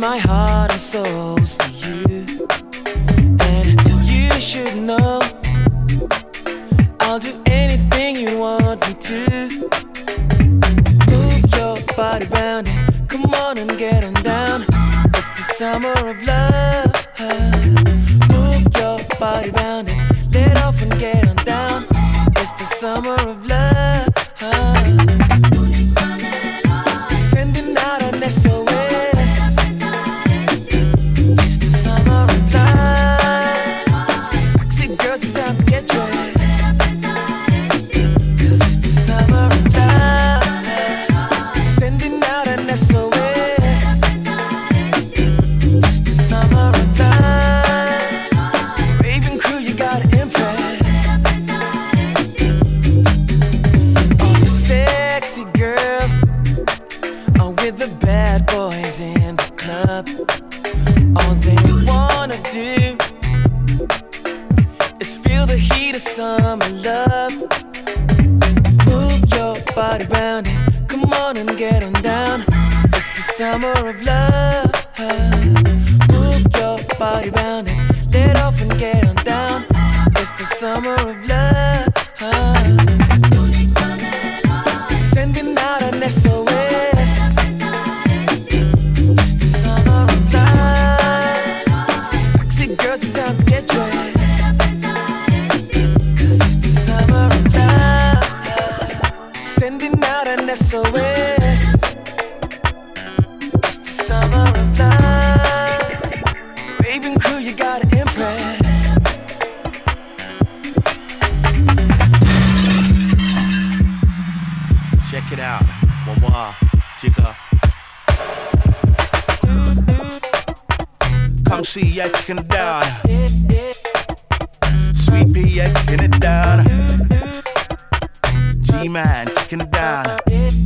my heart and soul's for you. And you should know I'll do anything you want me to. Move your body round and come on and get on down. It's the summer of love. Move your body round and let off and get on down. It's the summer of love. Sending out an SOS. It's the summer of love. Sexy girls, it's time to get dressed. 'Cause it's the summer of love. Sending out an SOS. It's the summer of love. Raven crew, you gotta impress. All the sexy girls are with the bad boys in the club. All they wanna do is feel the heat of summer love. Move your body round and come on and get on down. It's the summer of love. Move your body round and let off and get on down. It's the summer of love. Sending out an SOS. It's the summer of love. Sexy girls, it's time to get dressed. 'Cause it's the summer of love. Sending out an SOS. It's the summer of love. Raven crew, you gotta impress. Check it out. Wah-wah, jigga. Come see ya kicking it down. Sweet pea kicking it down. G-man kicking it down.